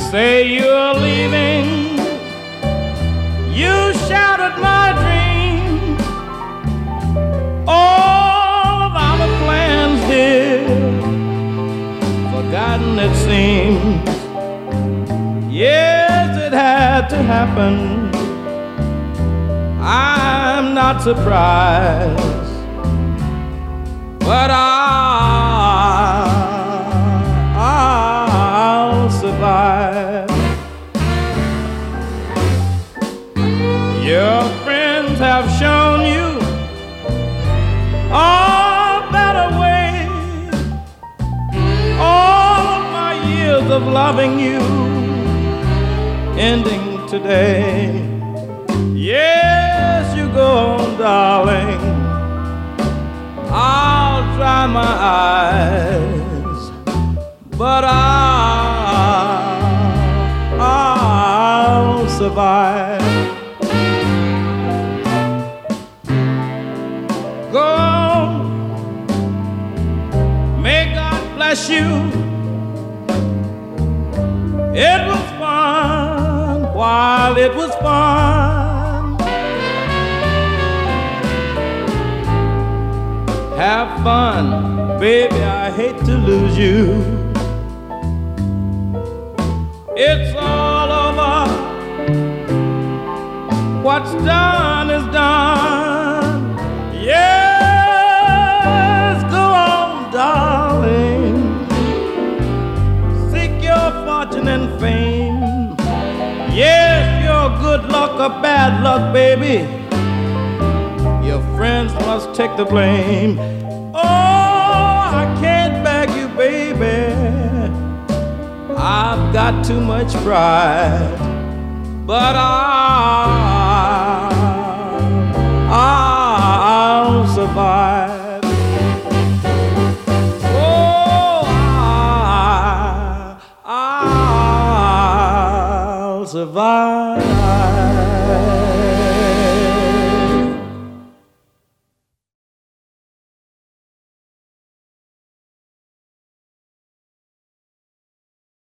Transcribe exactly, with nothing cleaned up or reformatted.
say you're leaving. You shattered my dreams. All of our plans, dear, forgotten it seems. Yes, it had to happen. I'm not surprised, but I, I'll survive. Your friends have shown you a better way. All of my years of loving you ending today. Yes, you go on, darling. I'll dry my eyes, but I'll, I'll survive. Go on, may God bless you. It was fun while it was fun. Have fun, baby, I hate to lose you. It's all over. What's done is done. Yes, go on, darling. Seek your fortune and fame. Yes, your good luck or bad luck, baby, your friends must take the blame. Oh, I can't beg you, baby. I've got too much pride, but I'll, I'll survive. Oh, I, I'll survive.